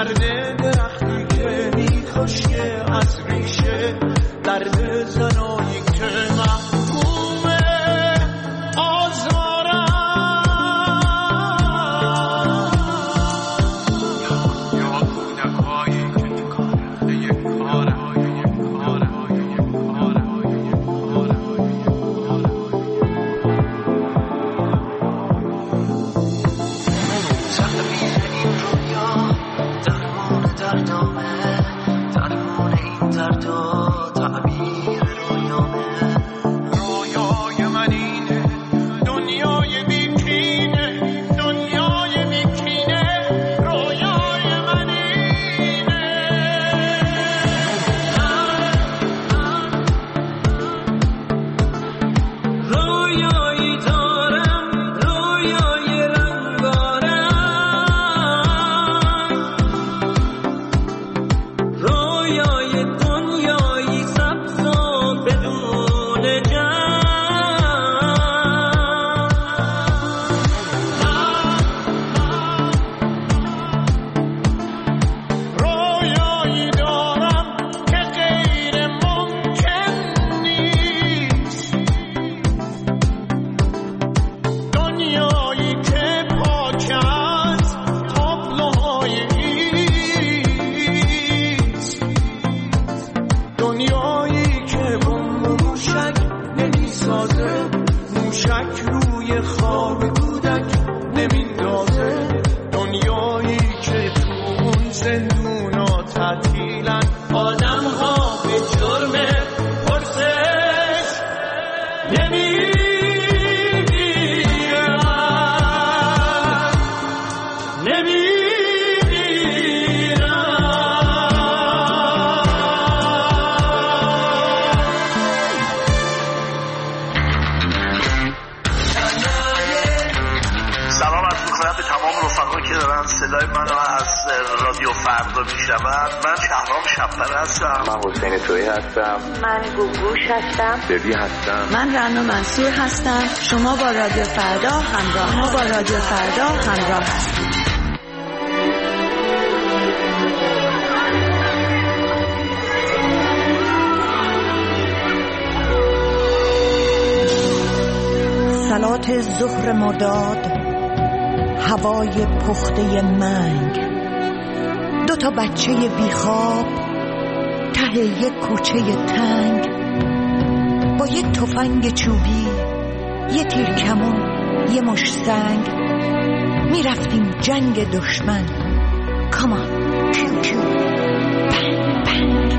درد درختی که میخوشه از ریشه، درد زنایی که محکومه آزارم. یا کودکایی که تو کاره یک کاره صدای منو از رادیو فردا میشنون. من شهرام شب‌پره هستم. من حسین تویی هستم. من گوگوش هستم. دبی هستم. من رنا منصور هستم. شما با رادیو فردا همراه هستید. صلات ظهر مرداد، هوای پخته منگ، 2 بچه بیخواب ته یک کوچه تنگ، با یک تفنگ چوبی، یه تیر کمون، یه مش سنگ، میرفتیم جنگ دشمن. کامان پیو پیو بنگ بنگ.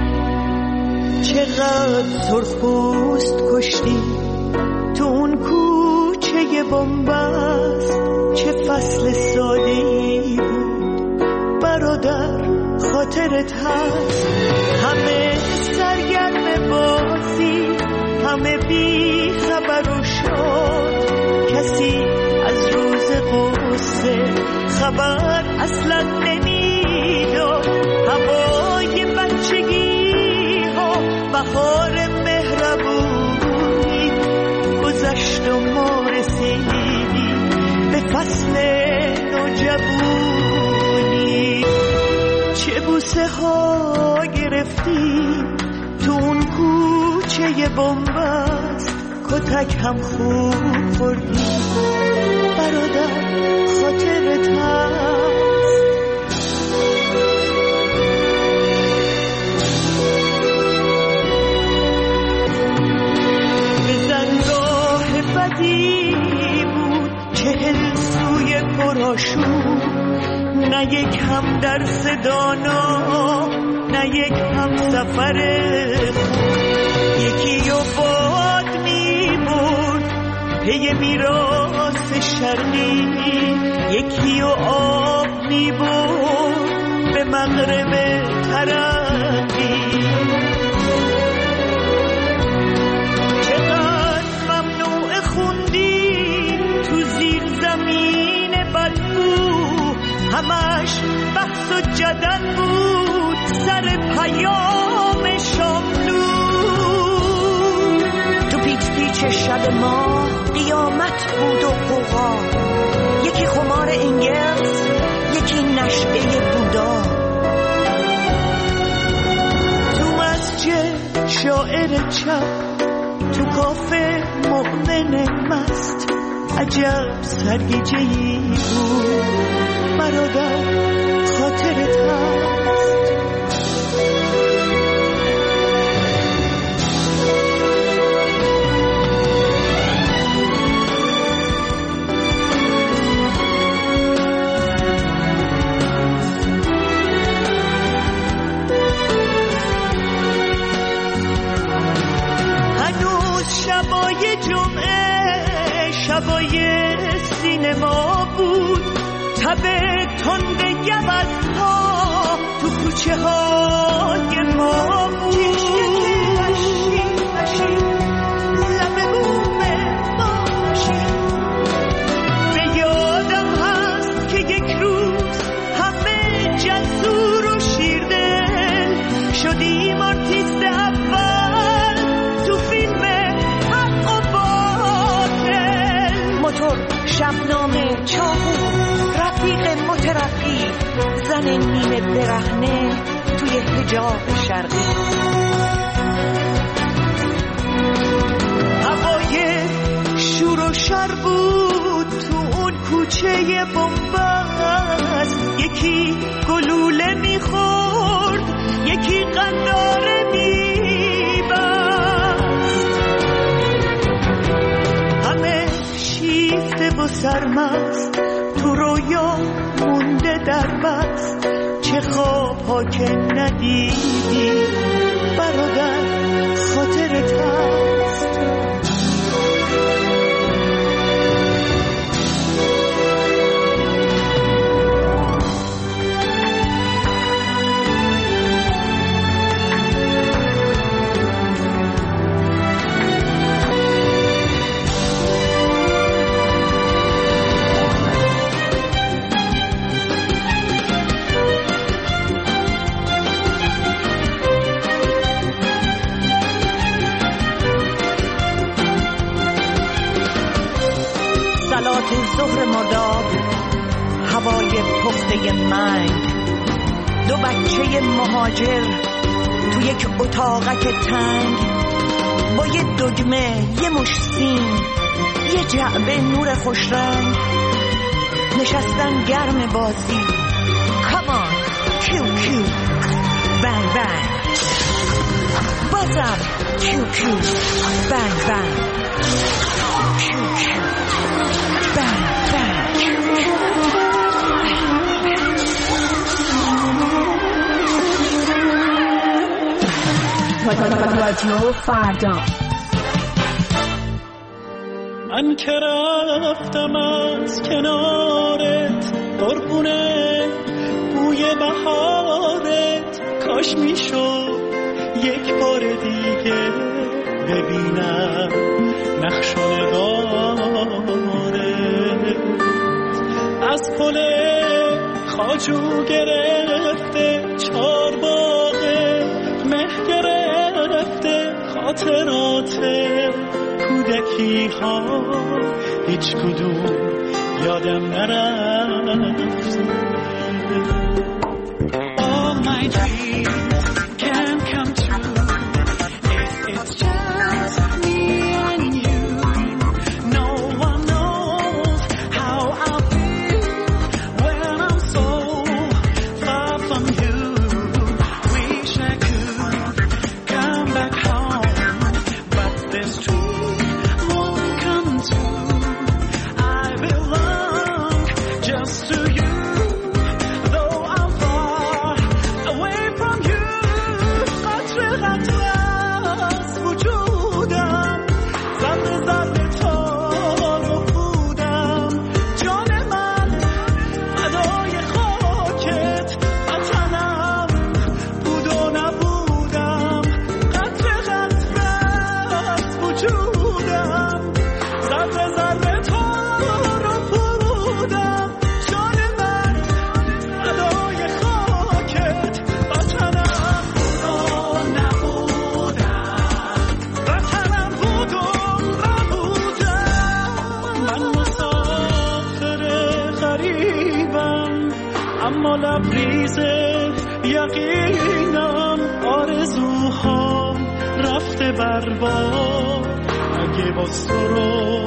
چقدر سرخپوست کشتی تو اون کوچه بنبست، چه فصل ساده‌ای بود برادر، خاطرت هست؟ همه سرگرم بازی، همه بی خبر و شاد، کسی از روز غصه خبر اصلا نمیداد. هوای بچگی ها، بهار مهربونی گذشت و ما رسیدیم به فصل نوجوانی. چه بوسه ها گرفتیم تو اون کوچه بنبست، کتک هم خوب خوردیم برادر، خاطرت هست؟ به زنگاه بدی بود 40 سوی پرآشوب، نه یک هم درس دانا، نه یک هم سفر خوب. یکی و باد میبرد پی میراث شرقی، یکی و آب میبرد به مغرب ترقی. چقدر ممنوع خوندی تو زیر زمین بدبو، همش بحث و جدل بود سر پیام شاملو. تو پیچ پیچ شب ما قیامت بود و قوقا، یکی خمار انگلز، یکی نشعه بودا. تو مسجد شاعر چپ، تو کافه مؤمن مست. عجب سرگیجه‌ای بود برادر، خاطرت هست؟ شبای جمعه شبای سینما بود، تب تند گوزها تو کوچه های ما بود. کشک وشی لب بومه باشی. به یادم هست که یک روز همه جسور و شیردل شدیم آرتیست اول تو فیلم شبنامه چاقو، رفیق مترفی، زن نیمه برهنه توی حجاب شرقی. هوای شور و شر بود تو اون کوچه بنبست. یکی گلوله میخورد، یکی قنداره میبست. همه شیفته و سرمست تو رویا مونده در بست. چه خواب ها که ندیدی برادر، خاطرت هست؟ ظهر مرداد، هوای پخته منگ. دو بچه مهاجر تو یک اتاقک تنگ، با یه دگمه، یه مش سیم، یه جعبه نور خوشرنگ، نشستن گرم بازی. کامان کیو کیو بنگ بنگ، بازم کیو کیو بنگ بنگ، کیو کیو بنگ بنگ. رادیو فردا. من که رفتم از کنارت قربونه بوی بهارت، کاش میشد یک بار دیگه ببینم نقش و نگارت. از پل خواجو گرفته چارباغه، مه گرفته خاطرات کودکی ها، هیچ کدوم یادم نرفته. All my dreams can come true if it's just me and you. No one knows how I feel when I'm so far from you. Wish I could come back home, but this dream won't come true. I belong just to you. ریزه یقینم آرزوها رفته برباد اگه باز تو رو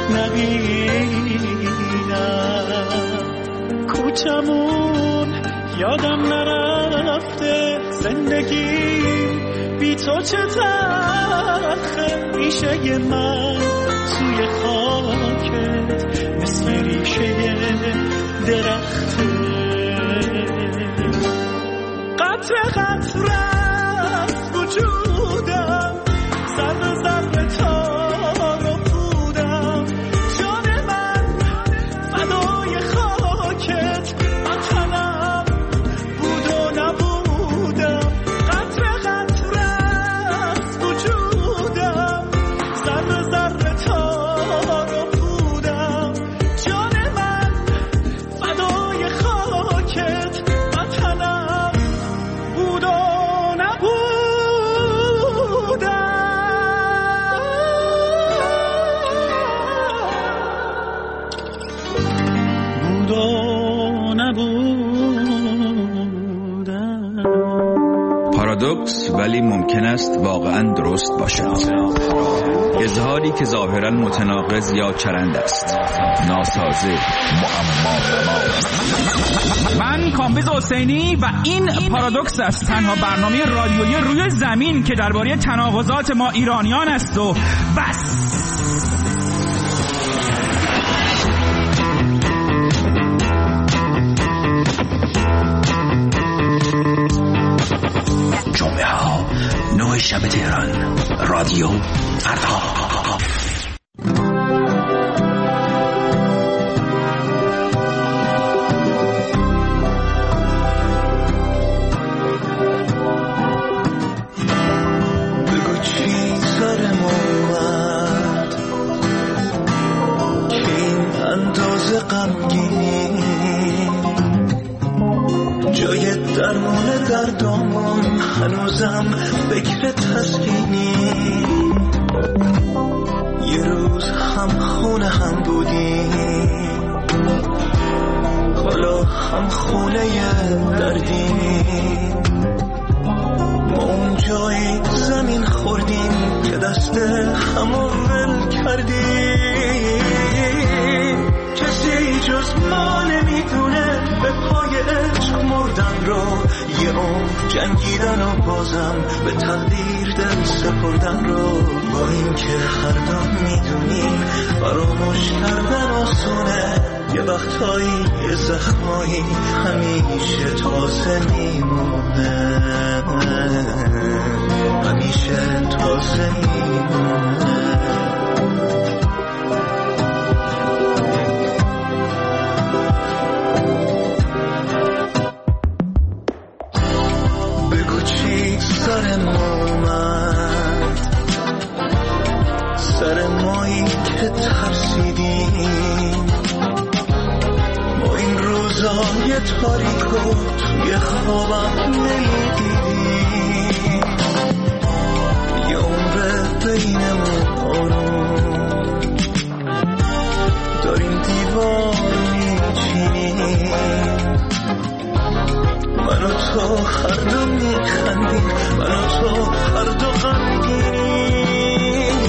نبینم کوچمون یادم نرفته زندگی بی تو چه تلخه ریشه من توی خاکت مثل ریشه درخته قطره قطره از وجودم ذره ذره تار و پودم جان من فدای خاکت وطنم بود و نبودم قطره قطره از وجودم ذره ذره تار و پودم جان من فدای خاکت وطنم بود و پارادوکس ولی ممکن است واقعا درست باشد. اظهاری که ظاهرا متناقض یا چرند است، ناسازه، معما. من کامبیز حسینی و این پارادوکس است، تنها برنامه رادیویی روی زمین که درباره تناقضات ما ایرانیان است و بس. جمعه ها 9 شب تهران، رادیو فردا. بگو چی سرم اومد که این اندازه غمگینی جای درمون دردامون هنوزم فکر تسکینی یه روز هم خونه هم بودیم حالا هم خونه دردیم ما اون جایی زمین خوردیم که دست همو ول کردیم کسی جز ما نمیدونه به پای عشق مردن رو یه عمر جنگیدن و بازم به تقدیر دل سپردن رو با این که هر دم میدونیم فراموش کردن آسونه یه وقتایی یه زخمایی همیشه تازه میمونه همیشه تازه میمونه سرم اومد سر مایی که ترسیدیم ما این روزای تاریکو توی خوابم نمیدیدیم یه عمر بینمون آروم داریم دیوار میچینیم من و تو هر دو میخندیم من و تو هر دو غمگینیم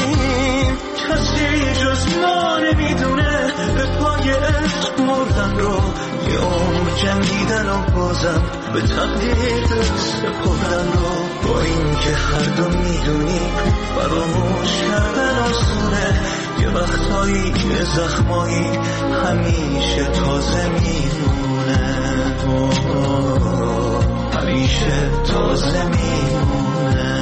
کسی جز ما نمیدونه به پای عشق مردن رو یه عمر جنگیدن و بازم به تقدیر سپردن رو با این که هر دو میدونیم فراموش کردن آسونه یه وقتایی یه زخمایی همیشه تازه میمونه همیشه تازه میمونه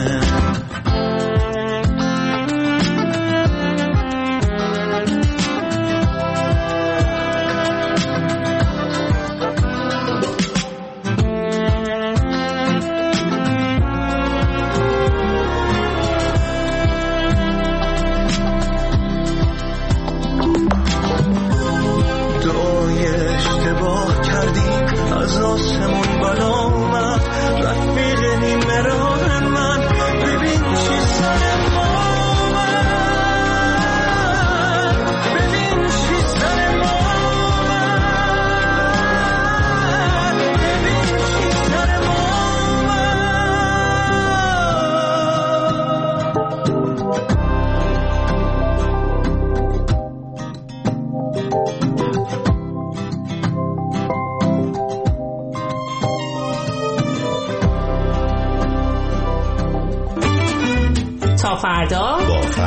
از آسمون بالا اومد رفیق نیمه راه من ببین چی سر ما ببین چی سر ما فردا.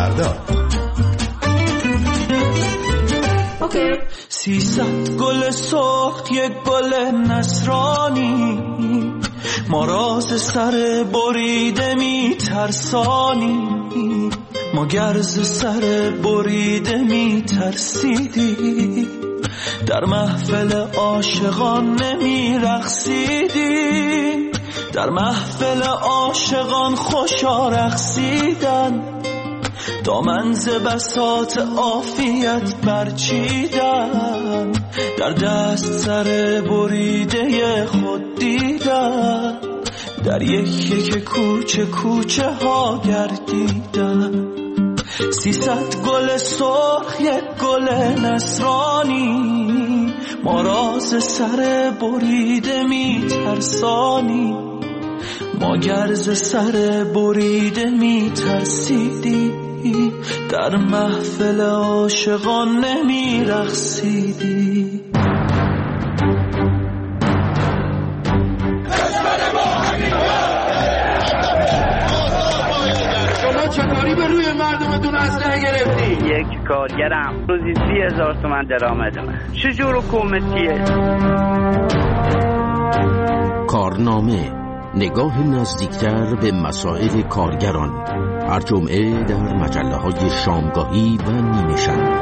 300 گل سرخ، یک گل نصرانی، ما راز سر بریده می ترسانی، ما گرز سر بریده می ترسیدی، در محفل عاشقان نمی رقصیدی، در محفل عاشقان خوشا رقصیدن، دامن ز بساط عافیت برچیدن، در دست سر بریده خود دیدن، در یک یک کوچه کوچه ها گردیدن. 300 گل سرخ، یک گل نصرانی، ما راز سر بریده می ترسانی، ما گرز سر بریده می ترسیدی، در محفل عاشقان نمی رقصیدی. شما چه کاری به روی مردمتون اسلحه گرفتی؟ یک کارگرم روزی 30,000 تومان درآمدمه. چجور حکومتیه؟ کارنامه، نگاه نزدیکتر به مسائل کارگران، هر جمعه در مجله‌های شامگاهی و نیمه شب.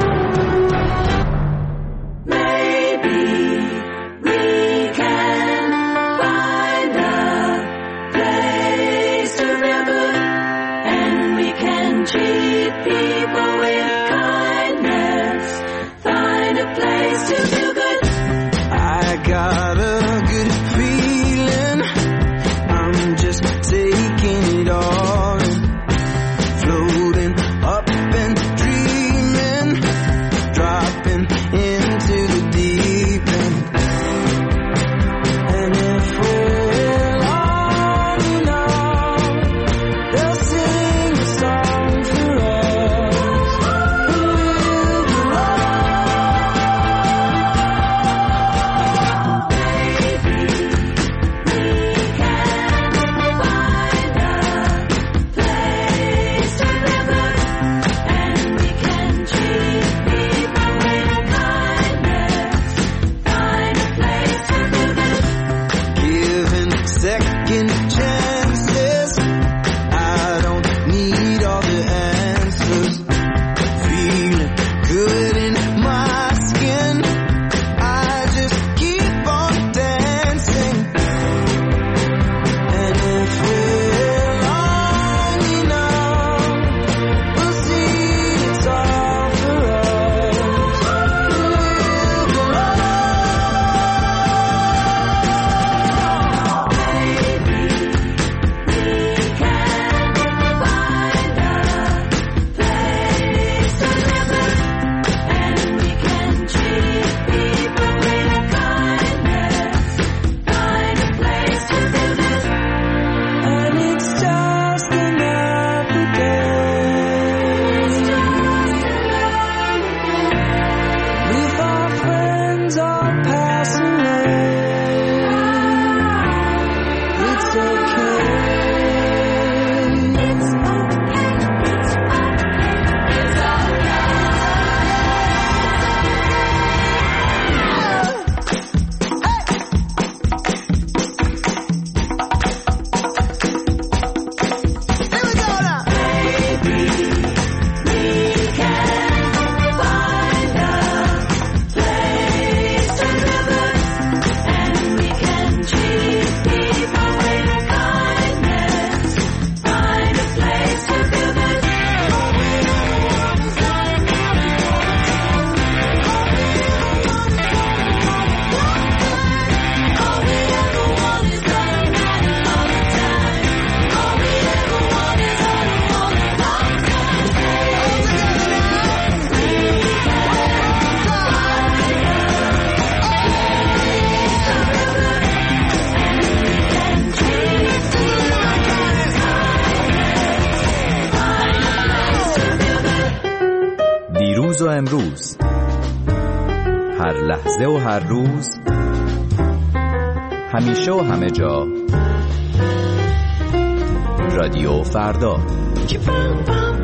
دیروز و امروز، هر لحظه و هر روز، همیشه و همه جا، رادیو فردا.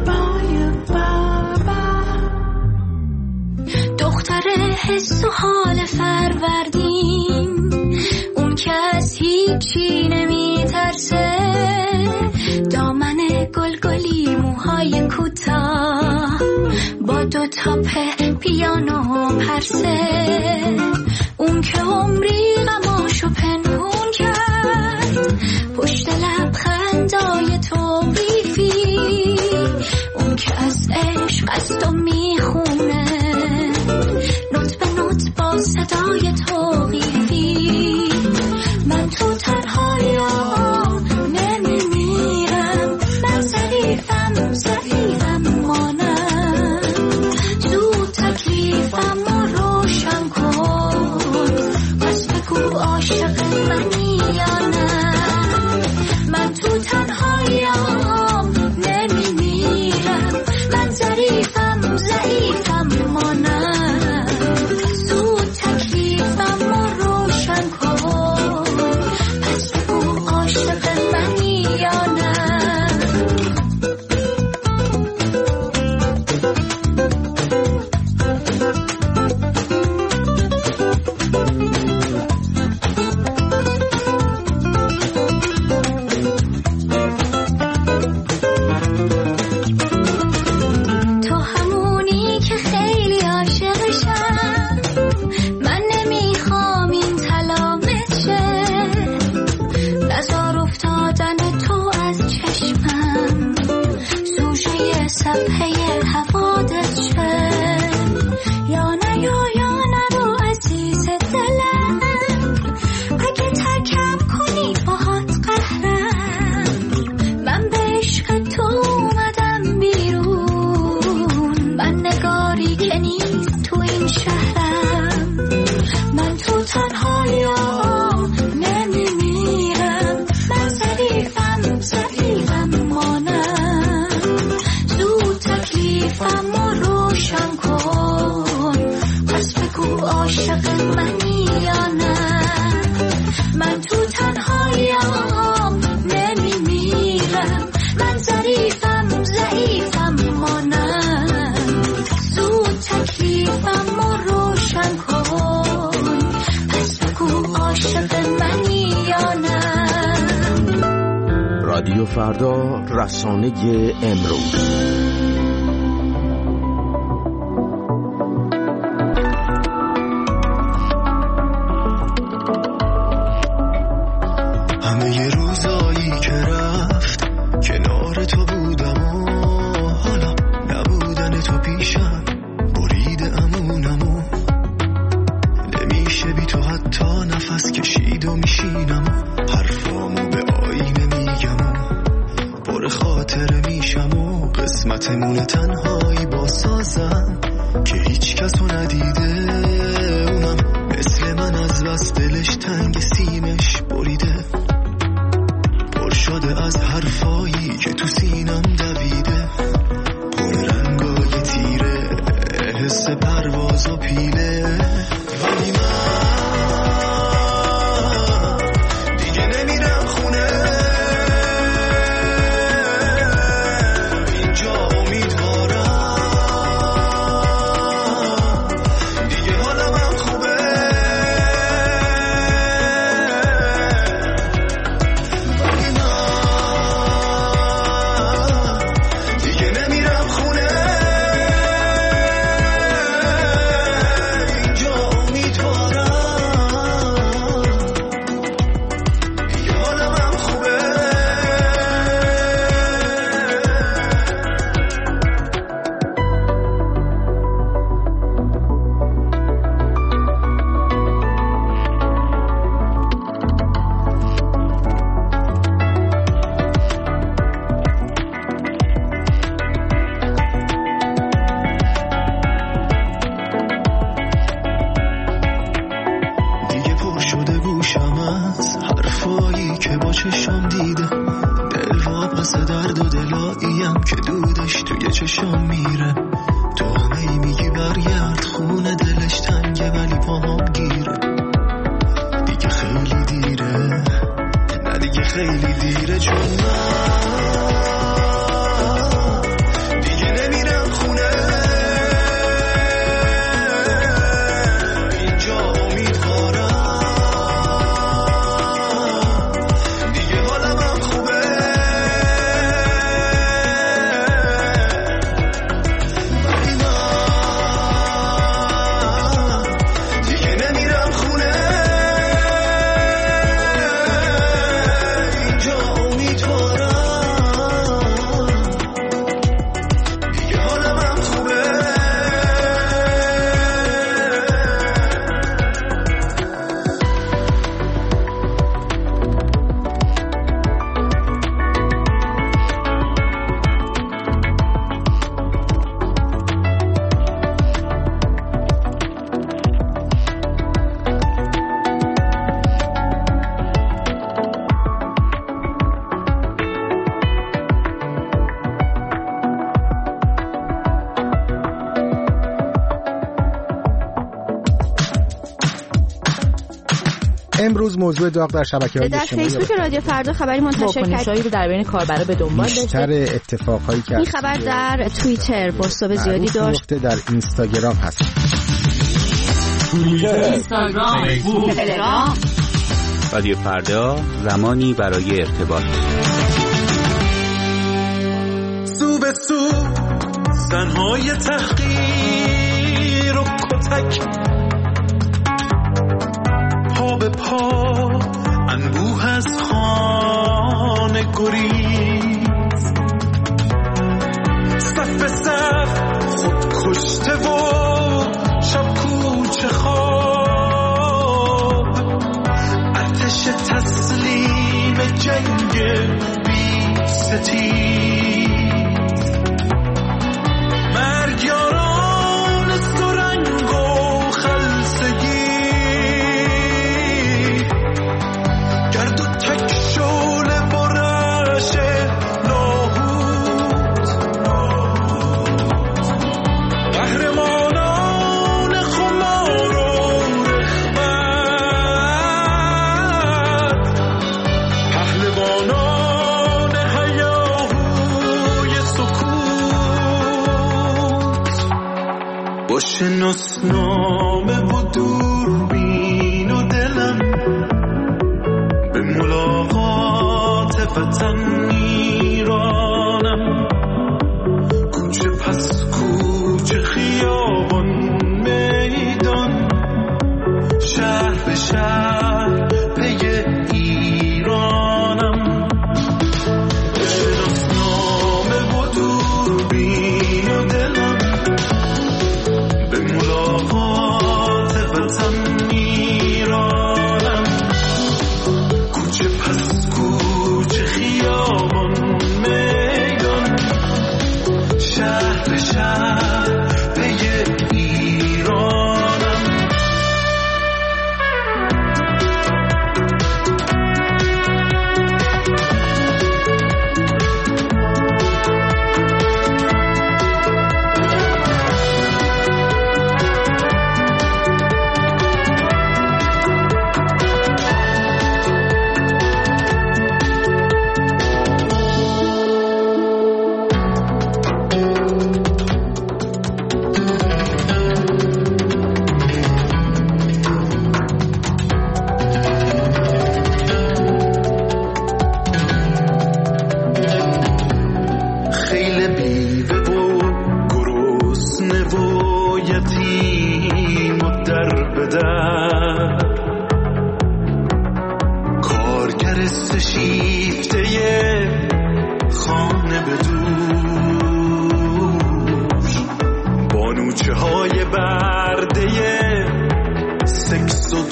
دختر حس و حال فروردین، اون که از هیچی نمی ترسه، دامن گلگلی موهای کوتاه با 2 تاپ پیانو پرسه، اون که عمری غماشو پنهون کرد پشت لبخندای توقیفی، اون که از عشق قصد و میخونه نوت به نوت با صدای توقیفی. من تو تنهاییم نمیمیرم، من ضعیفم مانم، زود تکلیفم رو روشن کن، پس بگو عاشق منی یا نه. من تو تنهاییم نمیمیرم، من ضعیفم مانم، زود تکلیفم رو روشن کن، پس بگو عاشق منی یا نه. تو همونی که خیلی عاشقشم، من نمیخوام این تلامت شه، نزار افتادن تو از چشمم سوژه صفحه حوادث شه. یا نرو عزیز دلم، اگه ترکم کنی باهات قهرم، من به عشق تو اومدم بیرون، من نگاری که نیست تو این شهرم. من تو تنهاییم نمیمیرم، من ضعیفم مانم، زود تکلیفم رو روشن کن، پس بگو عاشق منی یا نه. من تو تنهاییم نمیمیرم، من ضعیفم مانم، زود تکلیفم رو روشن کن، پس بگو عاشق منی یا نه. رادیو فردا، رسانه امروز. همه روزایی که رفت کنار تو بودم و حالا نبودن تو پیشم برید امونمو، نمیشه بی تو حتی نفس کشید و میشینم و حرفامو به آینه میگم و پر خاطره میشم و قسمتمون تنهایی با سازم که هیچ کسو ندیده، اونم مثل من از بس دلش تنگ سیمش بریده، پر شده از حرفایی که تو سینم دویده، پر رنگای تیره حس پرواز و پیله. ولی من دیگه نمیرم خونه، اینجا امیدوارم دیگه حالم هم خوبه. ولی من دیگه نمیرم خونه، اینجا امیدوارم دیگه حالم هم خوبه. دیگه پر شده گوشم از حرفایی که با چشم دیده، دل واپس درد و دلاییم که دودش توی چشم میره. تو همه میگی برگرد خونه، دلش تنگه ولی پاهم گیره. دیگه خیلی دیره، نه دیگه خیلی دیره، چون من دیگه نمیرم خونه، امروز موضوع داغ در شبکه‌های اجتماعی در فیسبوک رادیو فردا خبری منتشر کرد رو در بین کاربرا به دنبال داشته. بیشتر اتفاقهایی که این خبر در توییتر بازتاب زیادی داشت. در اینستاگرام هست. اینستاگرام، فیسبوک، تلگرام. رادیو فردا، زمانی برای ارتباط. سو به سو زنهای تحقیر و کتک، پا به پا انبوه از خانه گریز، صف به صف خود کشته و شب کوچه خواب، ارتش تسلیم جنگ بی ستیز، مرگیاران سرنگ و خلصگی، گرد و تک شعله برش لاهوت، قهرمانان خمار و رغبت، پهلوانان هیاهوی سکوت، با شناسنامه و دوربین و دلم به ملاقات وطن میرانم، کوچه پس کوچه، خیابان میدان، شهر به شهر پی ایرانم، با شناسنامه و دوربین و دلم به ملاقات وطن میرانم، کوچه پس کوچه، خیابان میدان، شهر به شهر پی ایرانم. خیل بیوه و گرسنه و یتیم و در به در، کارگر سشیفته خانه به دوش، بانوچه های برده سکس و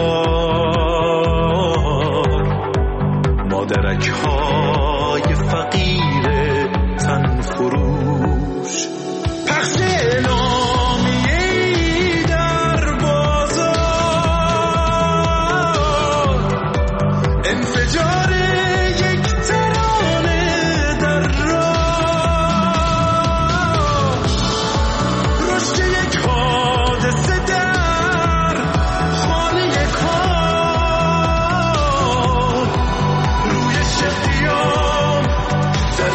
دلار، مادرک های فقیر تن فروش، پخش اعلامیه‌ای در بازار، انفجار یک ترانه در راه، رشد یک حادثه در خانه کار، روی شهریار در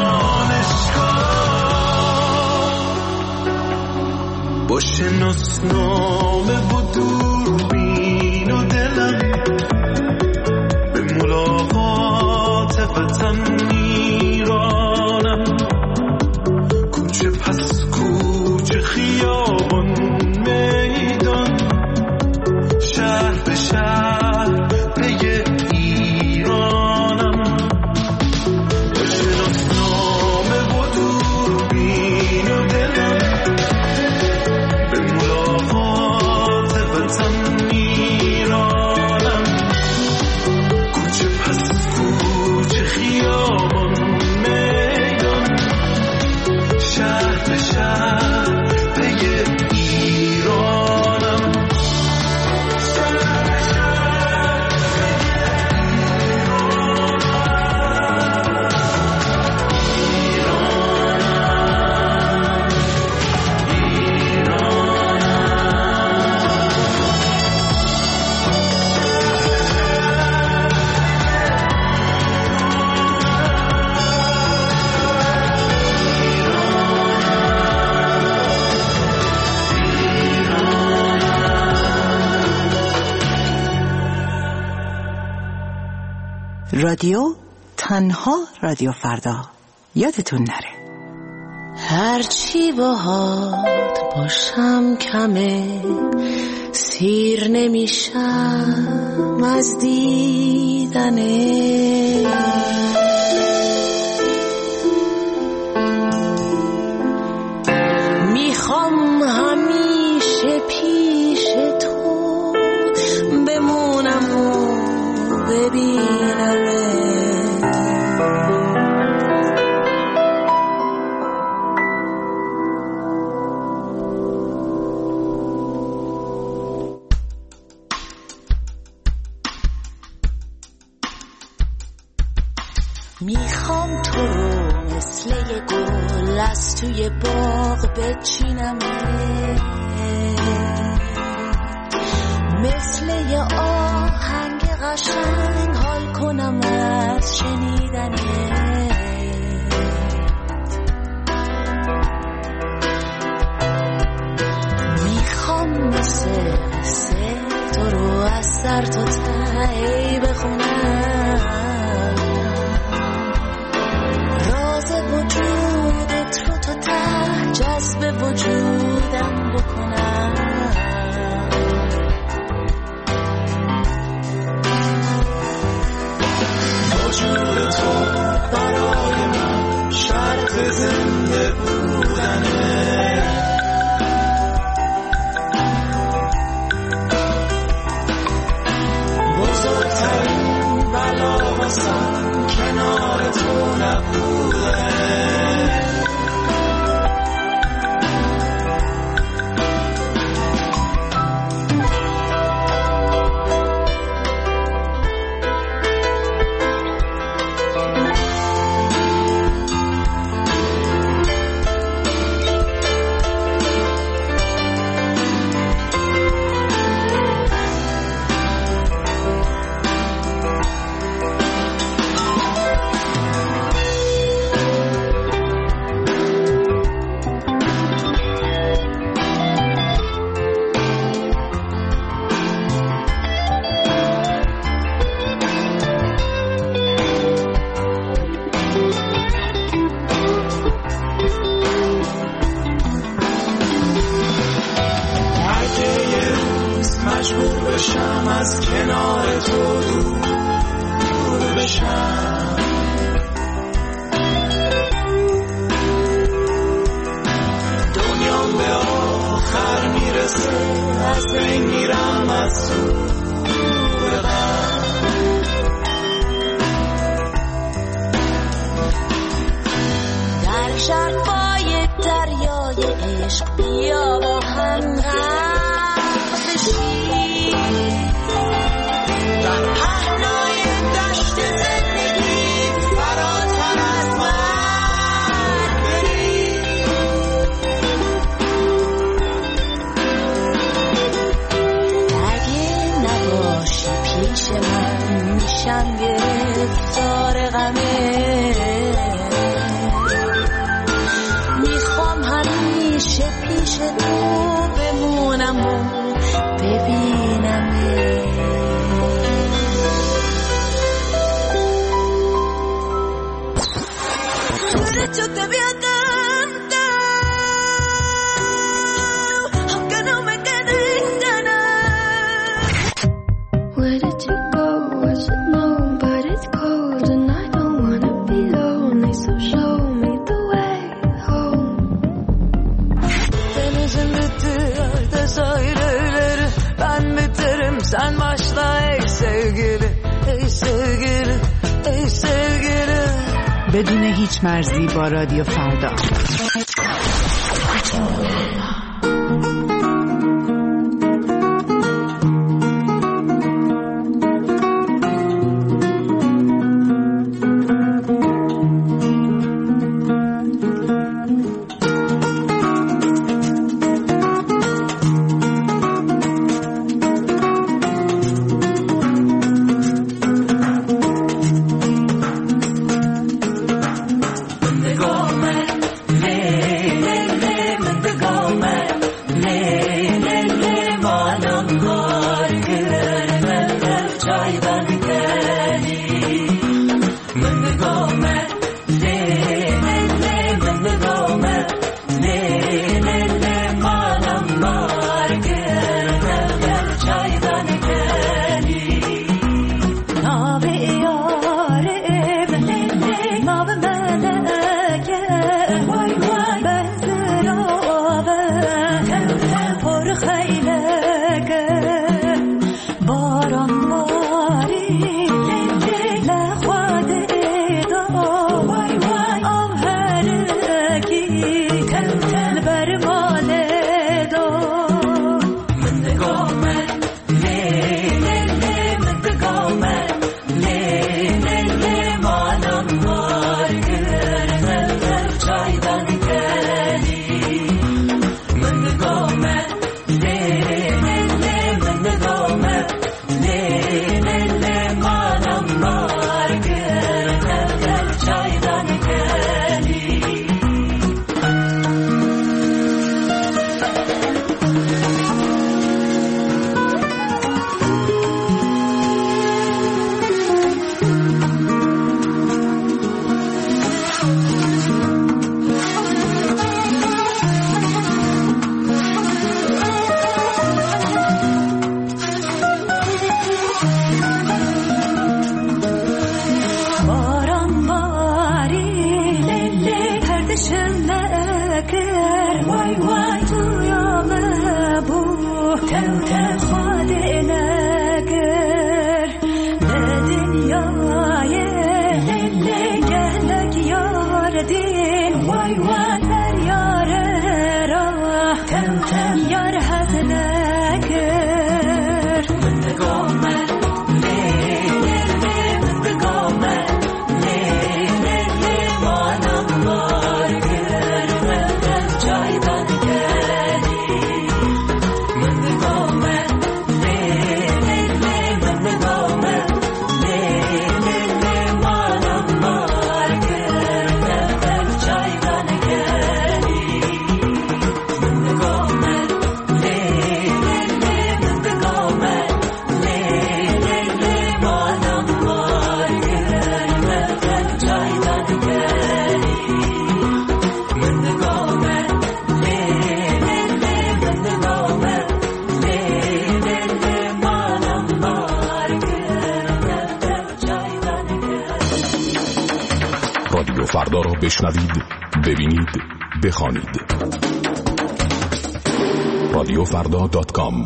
با شناسنامه و دوربین و دلم به ملاقات وطن میرانم، کوچه پس کوچه، خیابان میدان، شهر به شهر پی ایرانم، با شناسنامه و دوربین و دلم به ملاقات وطن میرانم، رادیو تنها رادیو فردا. یادتون نره. هرچی باهات باشم کمه، سیر نمیشم از دیدنه. میخوام همیشه پیش تو بمونم و ببینم. میخوام تو رو مثل یه گل از توی باغ بچینم، مثل یه آهنگ قشنگ حال کنم از شنیدنه. میخوام مثل تو رو از سر تا ته بخونم، وجودت رو تا ته جذب وجودم بکنم. وجود تو برای من شرط زنده بودنه. بزرگترین بلا واسم کنار تو نبوده. بدون هیچ مرزی با رادیو فردا. نگاه من فردا را بشنوید، ببینید، بخوانید. radiofrda.com.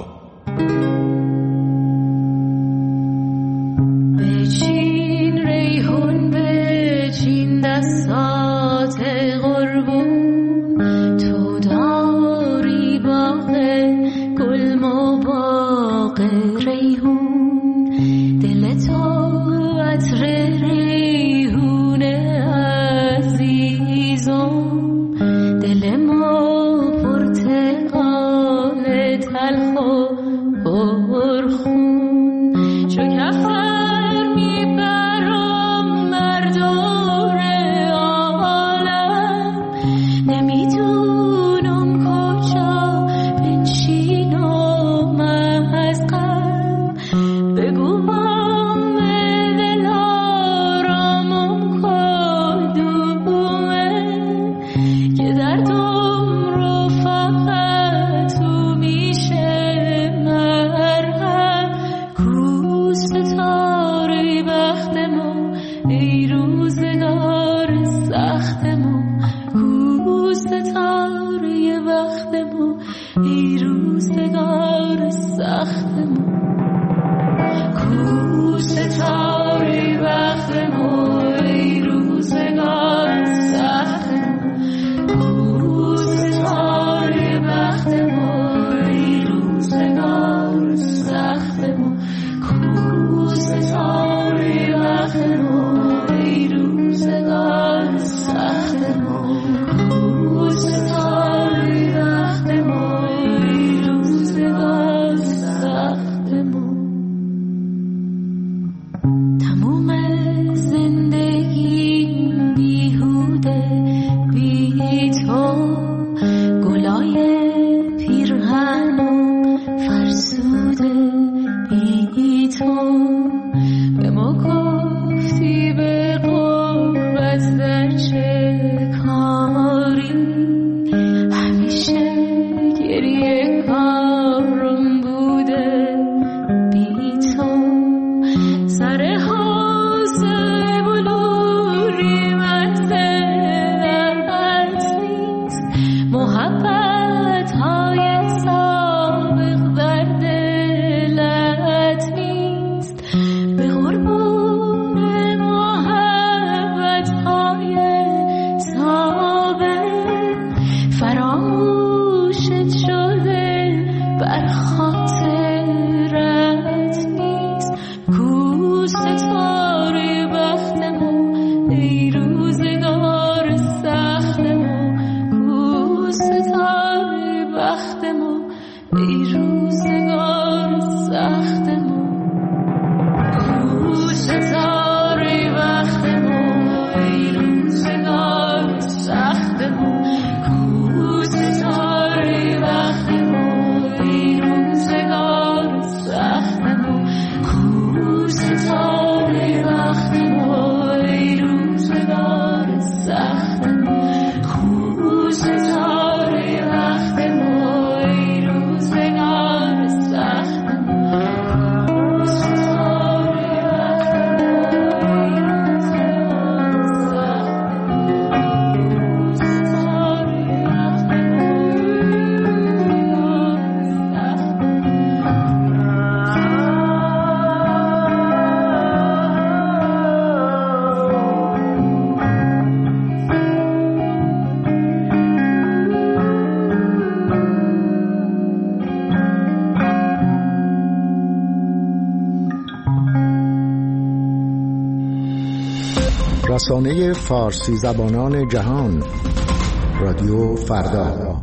بچین ریحون، بچین دستات قربون، تو داری باغ گل باغ ریحون، دل تو عطر ریحون عزیزم، دل ما پرتقال تلخ و رسانه فارسی زبانان جهان، رادیو فردا.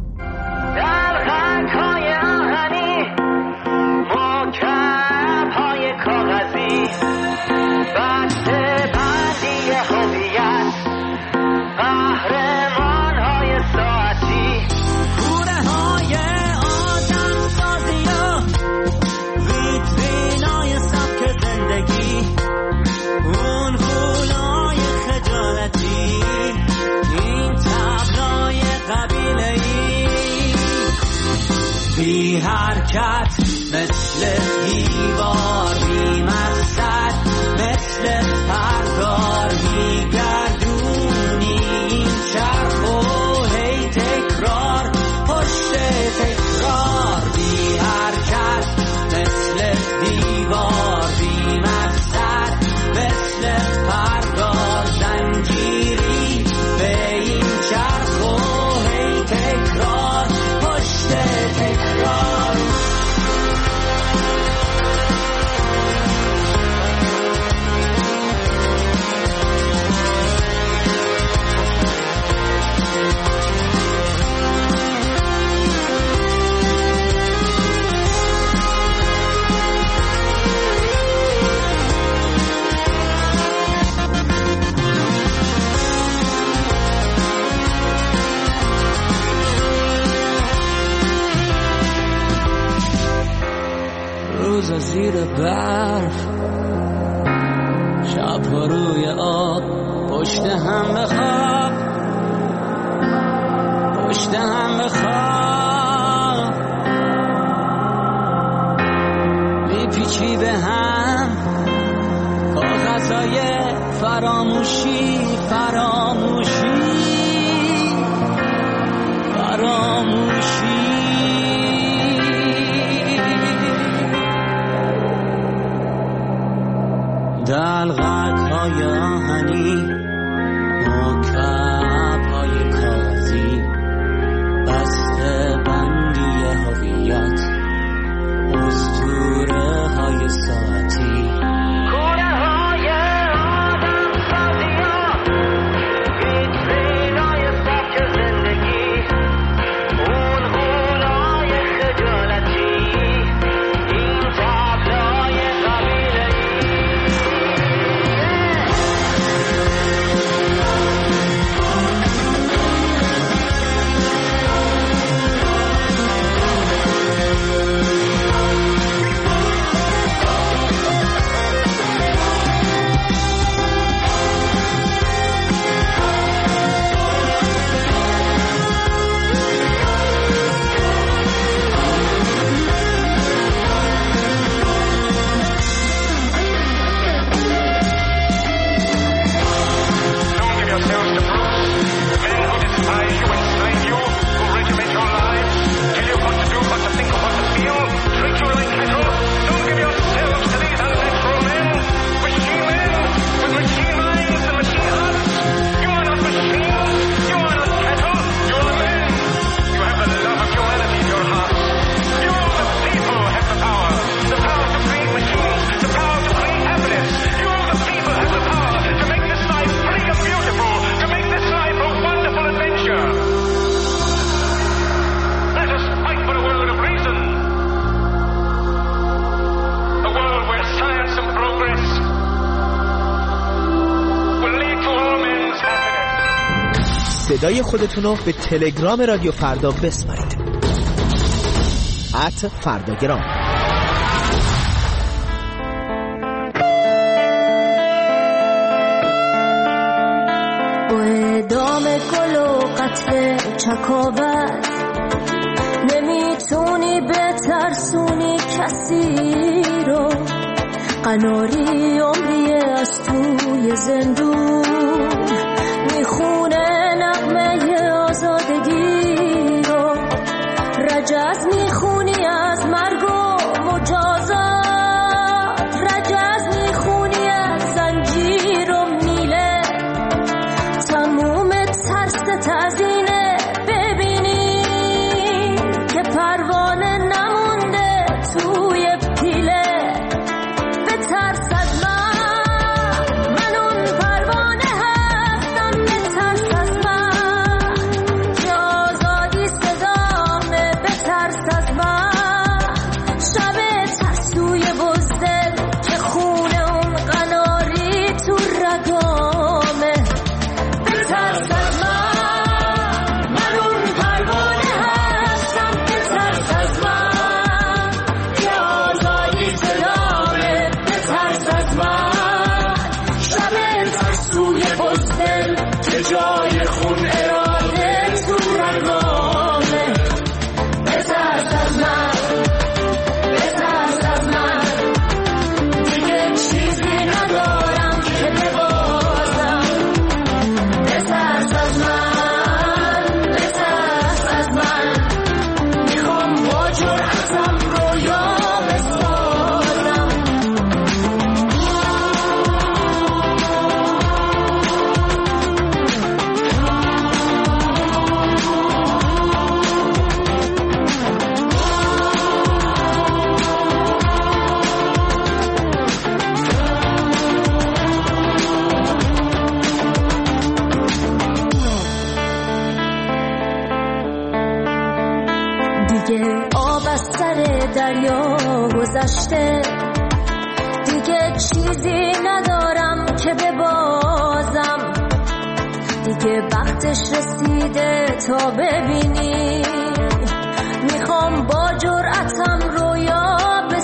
بی حرکت مثل دیوار، بی مقصد مثل پرگار، میگردونی این چرخ و هی تکرار پشت تکرار. بی حرکت مثل دیوار، بی مقصد مثل پرگار، زنجیری به این چرخ و هی تکرار پشت تکرار. روز زیر برف، شب روی آب، پشت هم بخواب، پشت هم بخواب، میپیچی به هم کاغذهای فراموشی، فراموشی، فراموشی. دلغک‌های آهنی، مکعب‌های کاغذی، بسته بندی هویت، اسطوره‌های ساعتی، کوره‌های آدم سازی‌ها، ویترینای سبک زندگی، اون غولای خجالتی، این تابلوی قبیله‌ای. صدای خودتون رو به تلگرام رادیو فردا بسپارید. @فرداگرام. با اعدام گل و قتل چکاوت نمیتونی بترسونی کسی رو، قناری عمریه از توی زندون میخونه نغمه آزادگی رو، رجز میخونی از مرگ و مجازات، رجز میخونی از زنجیر و میله، تموم ترس تزینه ببینی که پروانه نمونده توی پیله. به ترس از من اون پروانه هست. به جای خون اراده تو رگامه. بترس از من، بترس از من، دیگه چیزی ندارم که ببازم. بترس از من، بترس از من، میخوام با جرأتم رویا بسازم. دیگه آب از سر دریا گذشته، دیگه چیزی ندارم که ببازم. دیگه وقتش رسیده تا ببینی، میخوام با جرأتم رویا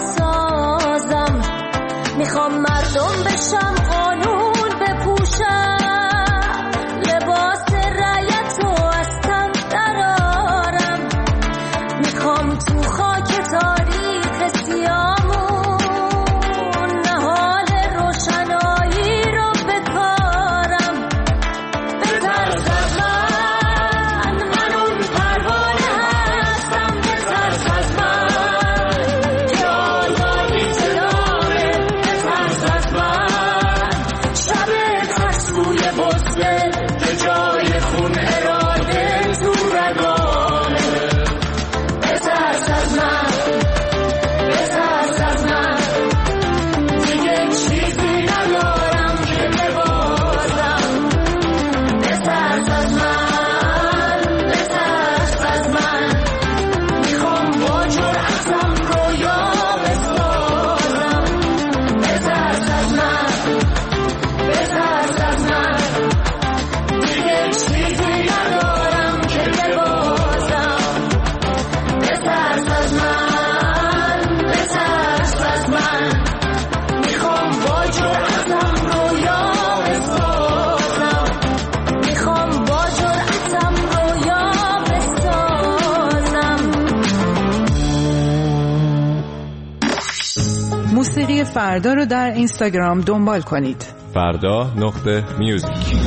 بسازم. میخوام مردم بشم، قانون بپوشم، لباس رعیتو از تن درارم. میخوام تو خاک تاریخ سیامون نهال روشنایی رو بکارم. بترس از من، من اون پروانه هستم. بترس از من که آزادی داره. بترس از من، شب ترسوی بزده به جای خون اراده تو رگامه. بترس از من، بترس از من، دیگه چیزی ندارم که ببازم. بترس از من، بترس از من، میخوام با جرأتم رویا بسازم. بترس از من، بترس از من، دیگه چیزی ندارم که ببازم. بترس از من، بترس از من، میخوام با جرأتم رویا بسازم. میخوام با جرأتم رویا بسازم. موسیقی فردا رو در اینستاگرام دنبال کنید. فردا.music.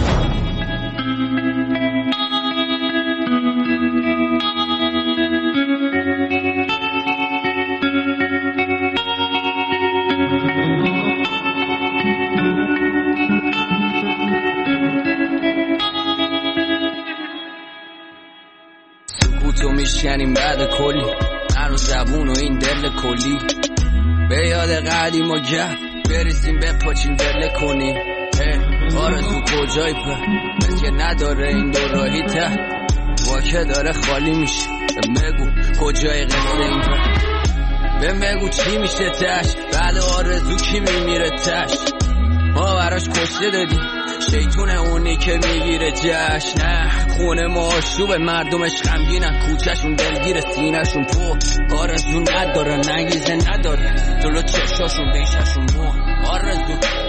سکوتو میشکنیم بعد کلی، هر زبون و این دل کلی. به یاد قدیم و گه بریزیم بپاچیم دل کنیم. آرزو کجای پر مثل نداره این دو راهی ته، واکه داره خالی میشه. بگو کجای قصه این پر، بگو چی میشه تش، بعد آرزو کی میمیره تش. ما براش کشته دادیم، شیطونه اونی که میگیره جشن. نه خونه ما آشوبه، مردمش غمگینن، کوچهشون دلگیره، سینهشون پر آرزو نداره، نگیزه نداره، جلو چشاشون بیششون مو. آرزو